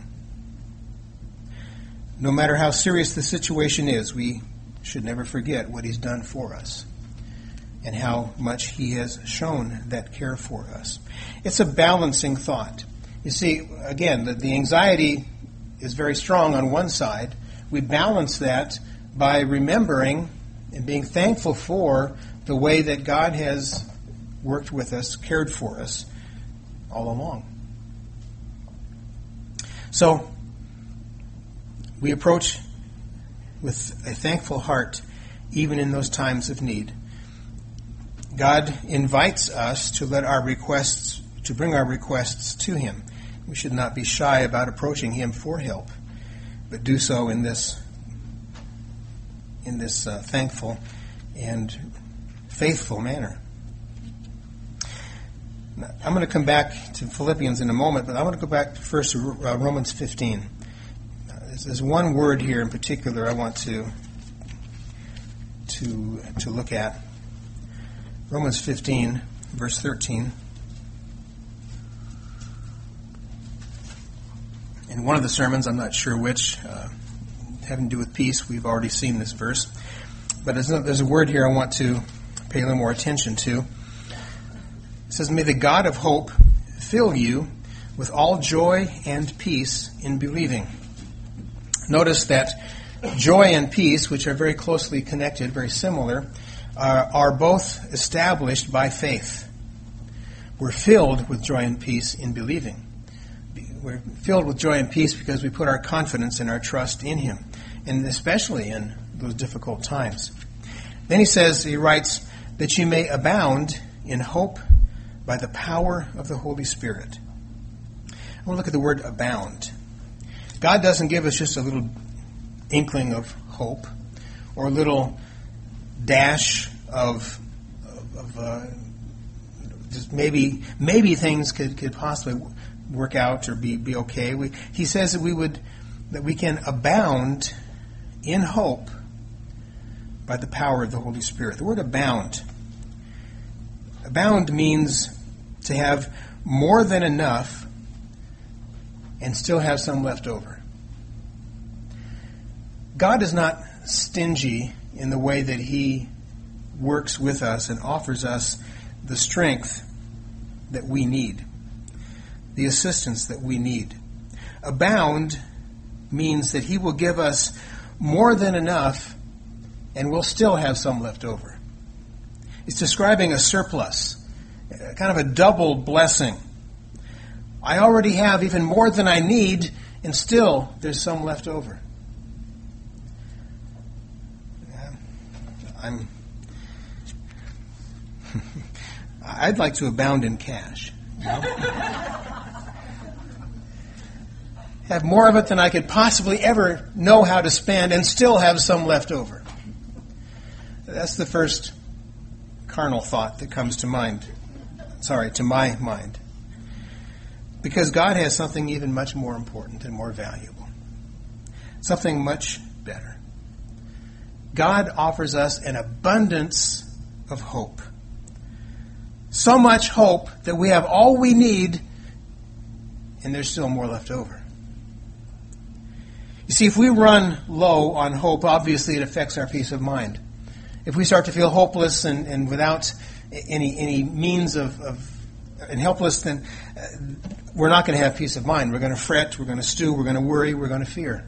No matter how serious the situation is, we should never forget what He's done for us and how much He has shown that care for us. It's a balancing thought. You see, again, the anxiety is very strong on one side. We balance that by remembering and being thankful for the way that God has worked with us, cared for us all along. So, we approach with a thankful heart, even in those times of need. God invites us to bring our requests to Him. We should not be shy about approaching Him for help, but do so in this thankful and faithful manner. Now, I'm going to come back to Philippians in a moment, but I want to go back first to Romans 15. There's one word here in particular I want to look at. Romans 15, verse 13. In one of the sermons, I'm not sure which, having to do with peace, we've already seen this verse. But there's a word here I want to pay a little more attention to. It says, "May the God of hope fill you with all joy and peace in believing." Notice that joy and peace, which are very closely connected, very similar, are both established by faith. We're filled with joy and peace in believing. We're filled with joy and peace because we put our confidence and our trust in Him, and especially in those difficult times. Then he writes, that you may abound in hope by the power of the Holy Spirit. I want to look at the word abound. God doesn't give us just a little inkling of hope or a little dash of just maybe things could possibly work out or be okay. He says that we can abound in hope by the power of the Holy Spirit. The word abound. Abound means to have more than enough and still have some left over. God is not stingy in the way that He works with us and offers us the strength that we need, the assistance that we need. Abound means that He will give us more than enough and we'll still have some left over. It's describing a surplus, kind of a double blessing. I already have even more than I need, and still there's some left over. I'd like to abound in cash. You know? Have more of it than I could possibly ever know how to spend, and still have some left over. That's the first carnal thought that comes to my mind. Because God has something even much more important and more valuable. Something much better. God offers us an abundance of hope. So much hope that we have all we need and there's still more left over. You see, if we run low on hope, obviously it affects our peace of mind. If we start to feel hopeless and without any means and helpless, then we're not going to have peace of mind. We're going to fret, we're going to stew, we're going to worry, we're going to fear.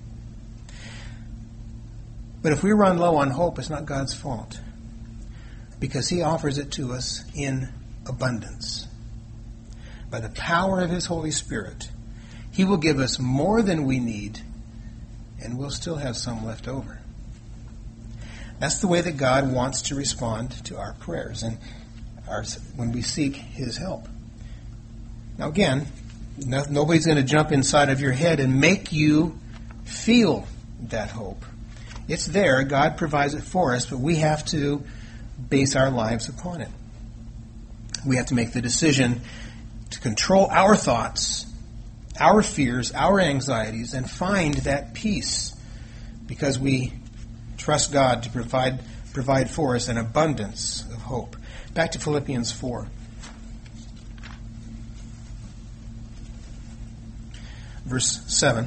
But if we run low on hope, it's not God's fault, because He offers it to us in abundance. By the power of His Holy Spirit, He will give us more than we need, and we'll still have some left over. That's the way that God wants to respond to our prayers and when we seek His help. Now again, nobody's going to jump inside of your head and make you feel that hope. It's there. God provides it for us, but we have to base our lives upon it. We have to make the decision to control our thoughts, our fears, our anxieties, and find that peace because we trust God to provide for us an abundance of hope. Back to Philippians 4. Verse 7.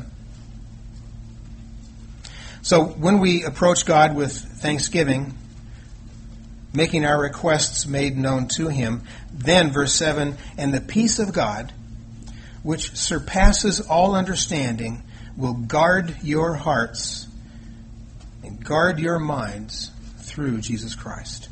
So when we approach God with thanksgiving, making our requests made known to Him, then, verse 7, and the peace of God, which surpasses all understanding, will guard your hearts and guard your minds through Jesus Christ.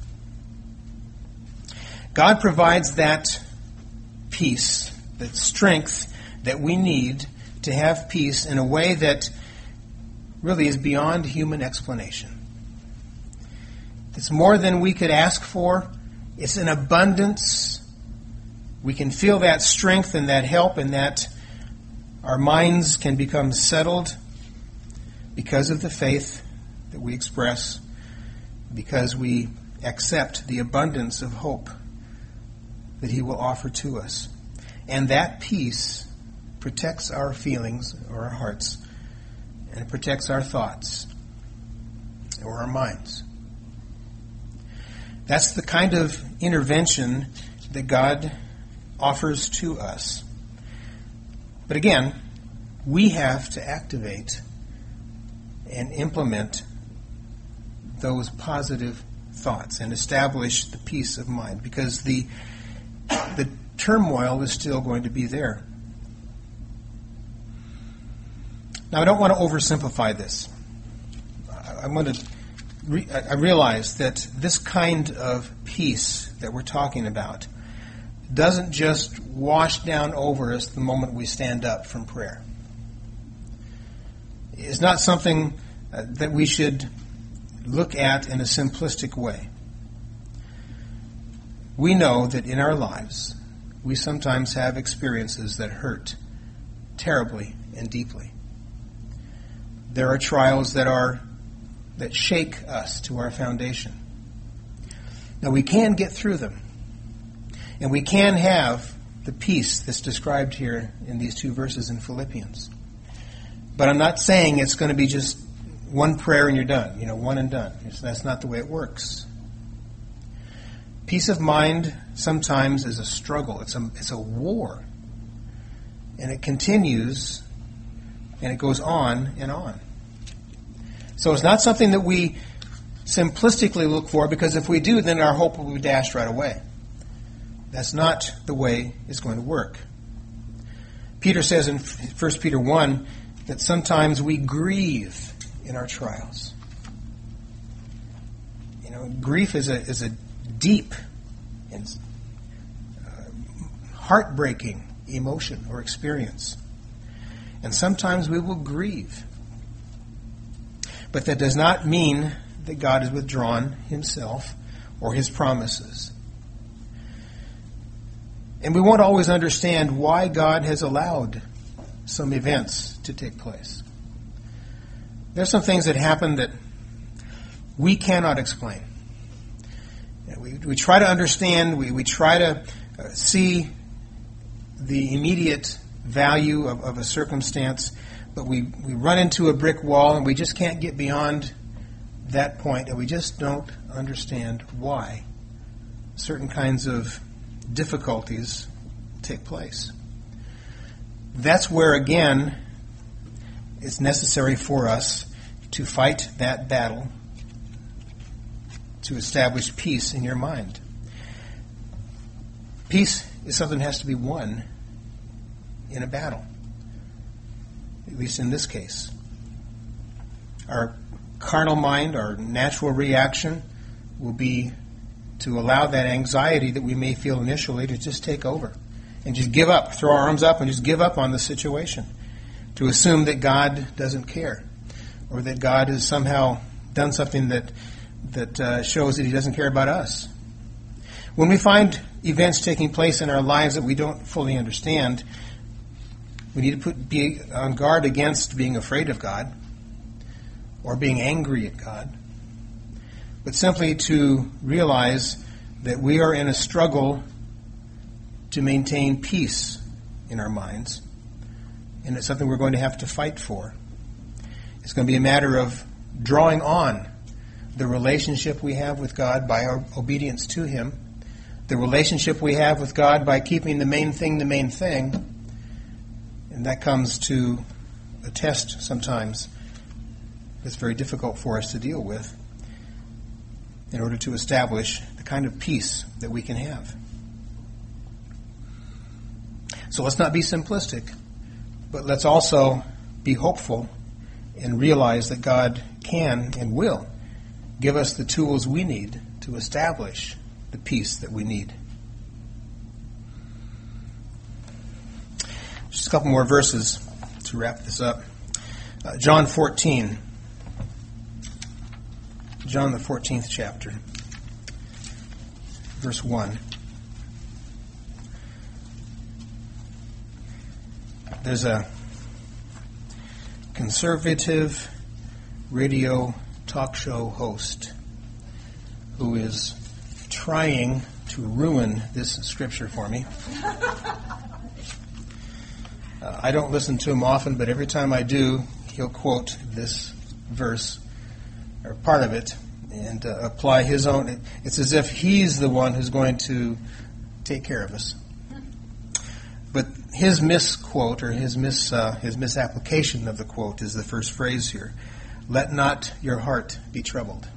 God provides that peace, that strength that we need to have peace in a way that really is beyond human explanation. It's more than we could ask for. It's an abundance. We can feel that strength and that help, and that our minds can become settled because of the faith that we express, because we accept the abundance of hope that He will offer to us. And that peace protects our feelings or our hearts, and it protects our thoughts or our minds. That's the kind of intervention that God offers to us. But again, we have to activate and implement those positive thoughts and establish the peace of mind, because the turmoil is still going to be there. Now, I don't want to oversimplify this. I realize that this kind of peace that we're talking about doesn't just wash down over us the moment we stand up from prayer. It's not something that we should look at in a simplistic way. We know that in our lives, we sometimes have experiences that hurt terribly and deeply. There are trials that shake us to our foundation. Now, we can get through them, and we can have the peace that's described here in these two verses in Philippians. But I'm not saying it's going to be just one prayer and you're done, one and done. That's not the way it works. Peace of mind sometimes is a struggle. It's a war. And it continues, and it goes on and on. So it's not something that we simplistically look for, because if we do, then our hope will be dashed right away. That's not the way it's going to work. Peter says in 1 Peter 1 that sometimes we grieve in our trials. Grief is a deep and heartbreaking emotion or experience. And sometimes we will grieve. But that does not mean that God has withdrawn Himself or His promises. And we won't always understand why God has allowed some events to take place. There's some things that happen that we cannot explain. We try to understand, we try to see the immediate value of a circumstance, but we run into a brick wall and we just can't get beyond that point, and we just don't understand why certain kinds of difficulties take place. That's where, again, it's necessary for us to fight that battle to establish peace in your mind. Peace is something that has to be won in a battle, at least in this case. Our carnal mind, our natural reaction will be to allow that anxiety that we may feel initially to just take over and just give up, throw our arms up and just give up on the situation, to assume that God doesn't care or that God has somehow done something that shows that he doesn't care about us. When we find events taking place in our lives that we don't fully understand, we need to be on guard against being afraid of God or being angry at God, but simply to realize that we are in a struggle to maintain peace in our minds, and it's something we're going to have to fight for. It's going to be a matter of drawing on the relationship we have with God by our obedience to him, the relationship we have with God by keeping the main thing, and that comes to a test sometimes that's very difficult for us to deal with in order to establish the kind of peace that we can have. So let's not be simplistic, but let's also be hopeful and realize that God can and will give us the tools we need to establish the peace that we need. Just a couple more verses to wrap this up. John 14. John, the 14th chapter, verse 1. There's a conservative radio talk show host who is trying to ruin this scripture for me. I don't listen to him often, but every time I do, he'll quote this verse or part of it and apply his own. It's as if he's the one who's going to take care of us. But his misquote or his misapplication of the quote is the first phrase here. Let not your heart be troubled.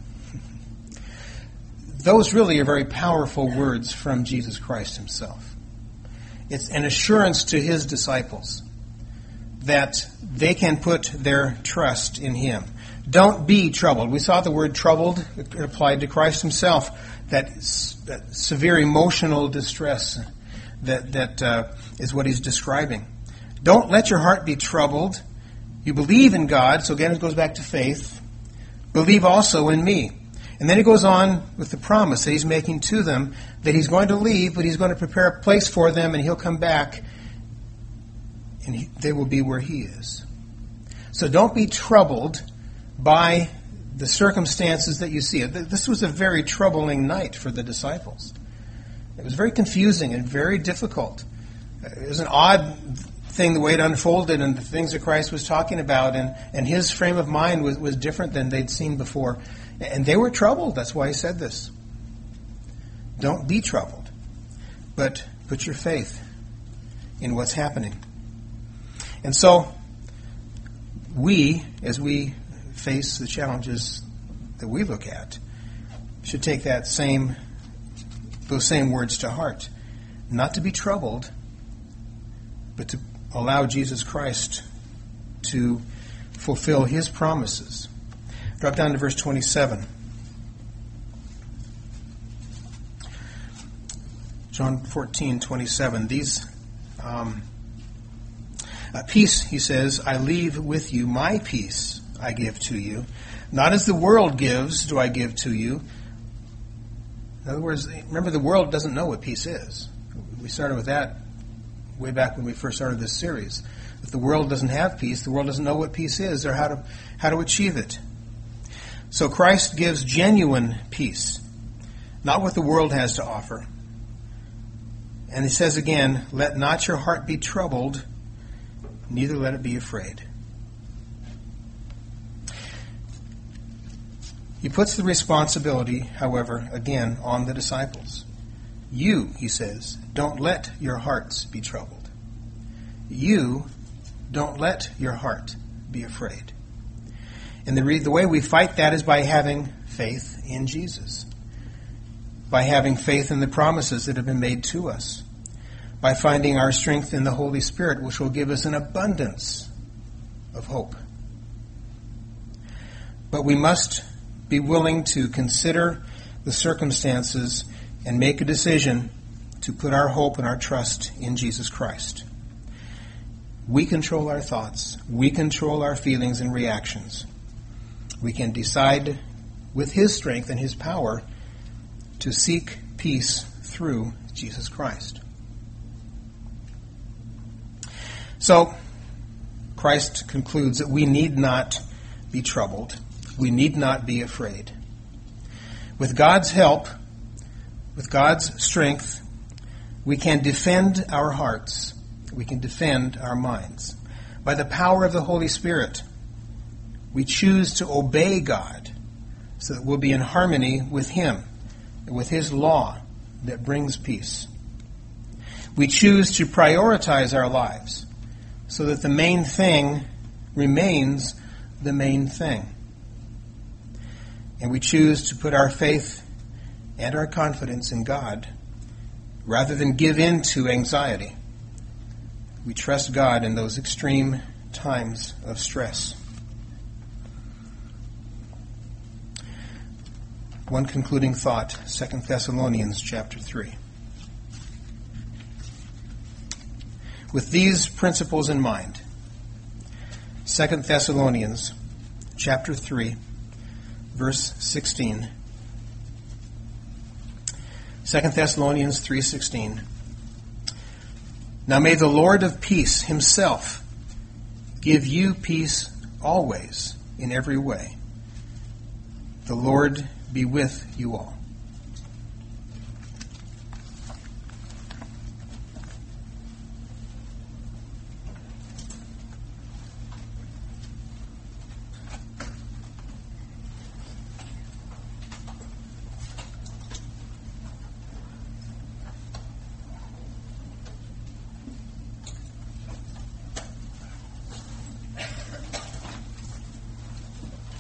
Those really are very powerful words from Jesus Christ himself. It's an assurance to his disciples that they can put their trust in him. Don't be troubled. We saw the word troubled applied to Christ himself, that severe emotional distress that is what he's describing. Don't let your heart be troubled. You believe in God, so again it goes back to faith. Believe also in me. And then he goes on with the promise that he's making to them that he's going to leave, but he's going to prepare a place for them, and he'll come back, and they will be where he is. So don't be troubled by the circumstances that you see. This was a very troubling night for the disciples. It was very confusing and very difficult. It was an odd thing, the way it unfolded and the things that Christ was talking about, and his frame of mind was different than they'd seen before. And they were troubled. That's why he said this. Don't be troubled, but put your faith in what's happening. And so we, as we face the challenges that we look at, should take those same words to heart. Not to be troubled, but to allow Jesus Christ to fulfill his promises. Drop down to verse 27. John 14:27. Peace, he says, I leave with you. My peace I give to you. Not as the world gives do I give to you. In other words, remember, the world doesn't know what peace is. We started with that way back when we first started this series. If the world doesn't have peace, the world doesn't know what peace is or how to achieve it. So Christ gives genuine peace, not what the world has to offer. And he says again, let not your heart be troubled, neither let it be afraid. He puts the responsibility, however, again, on the disciples. You, he says, don't let your hearts be troubled. You don't let your heart be afraid. And the way we fight that is by having faith in Jesus, by having faith in the promises that have been made to us, by finding our strength in the Holy Spirit, which will give us an abundance of hope. But we must be willing to consider the circumstances and make a decision to put our hope and our trust in Jesus Christ. We control our thoughts. We control our feelings and reactions. We can decide with His strength and His power to seek peace through Jesus Christ. So, Christ concludes that we need not be troubled. We need not be afraid. With God's help, with God's strength, we can defend our hearts. We can defend our minds. By the power of the Holy Spirit, we choose to obey God so that we'll be in harmony with Him, with His law that brings peace. We choose to prioritize our lives so that the main thing remains the main thing. And we choose to put our faith and our confidence in God rather than give in to anxiety. We trust God in those extreme times of stress. One concluding thought, 2 Thessalonians chapter 3. With these principles in mind, 2 Thessalonians chapter 3, verse 16. 2 Thessalonians 3:16. Now may the Lord of peace Himself give you peace always in every way. The Lord be with you all.